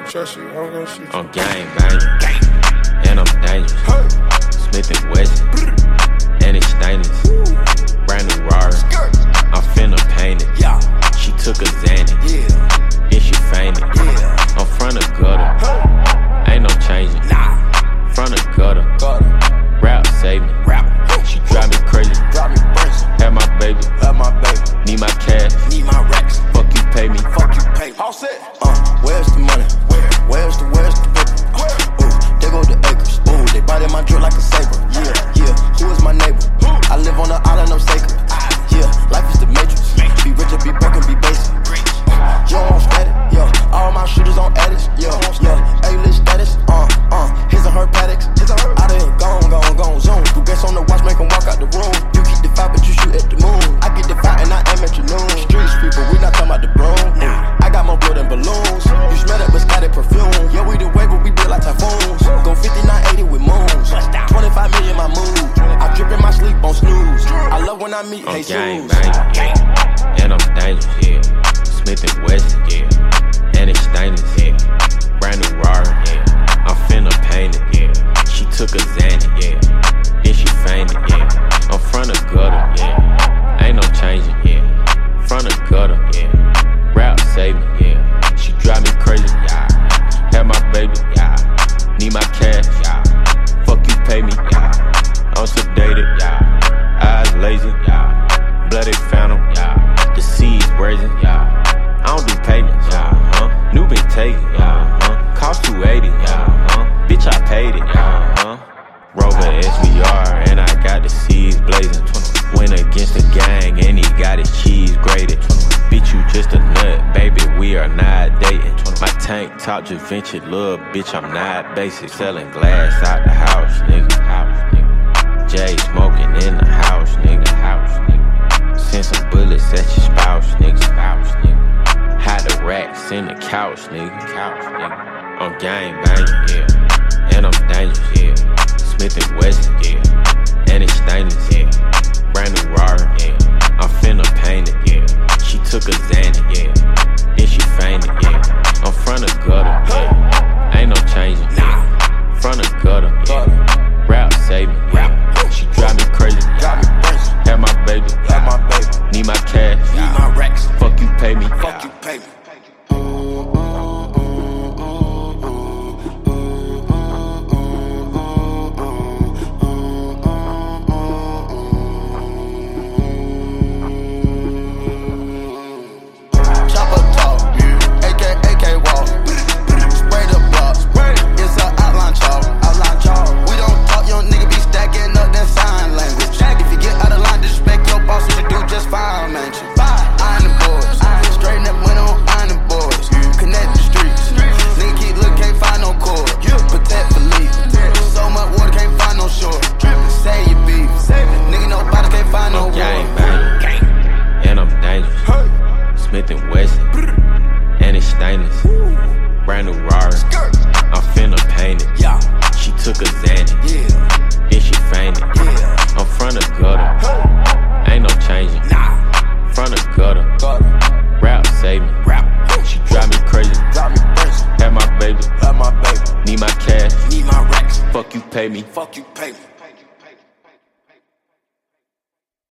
Trust you, I'm gonna shoot you. I'm gang banging, and I'm dangerous. Smith and Wesson, and it's stainless. Brand new Rari, I'm finna paint it. She took a Xanny, and she fainted. I'm front of gutter, ain't no changing. Front of gutter, rap save me. She drive me crazy, have my baby, need my cash, fuck you pay me. All set. Where's the money? Where's the paper? Ooh, there go the acres. Ooh, they biting my drill like a saber. Yeah, who is my neighbor? I live on the island of sacred. Yeah, life is the matrix. Be rich or be broke and be basic. You don't static, yeah. All my shooters on addicts, yeah. A-list status, his and her paddocks. Out of here, gone, zoom. Who gets on the watch, make 'em walk out the room. You keep the fight, but you shoot at the moon. I get the fight and I aim at your noon. Streets people, we not talking about the broom. I got more blood than balloons. You smell that biscotti perfume. Yeah, we the way, but we build like typhoons. Go 5980 with moons. 25 million my mood. I drip in my sleep on snooze. I love when I meet I'm Jesus. gang banging, and I'm dangerous. Smith and Wesson, and it's stainless. Brand new Rari, I'm finna paint it. She took a Xanny, then she fainted. I'm front of gutter, ain't no changing. Front of gutter, rap save me. She drive me crazy, have my baby, need my cash, fuck you pay me. I'm sedated, eyes lazy, bloody phantom, the seas brazen. I don't do payments, new been taken, cost 280, bitch I paid it, Rover SVR and I got the seas blazing. Went against the gang and he got his cheese grated. Bitch you just a nut, baby we are not dating. My tank top just ventured, little bitch I'm not basic. Selling glass out the house, nigga. Jay smoking in the house, nigga. Send some bullets at your spouse, nigga. Hide the racks in the couch, nigga. I'm gang banging, and I'm dangerous, Smith and Wesson, and it's stainless, brand new Rari, I'm finna paint it, She took a Xanny, then she fainted, I'm front of gutter, ain't no changing, front of gutter, rap save me, She drive me crazy, have my baby, need my cash, fuck you pay me. Smith and Wesson, and it's stainless. Brand new Rari, I'm finna paint it. She took a Xanny, then she fainted. I'm front of gutter, ain't no changing. Front of gutter, rap save me. She drive me crazy, have my baby, need my cash, fuck you pay me.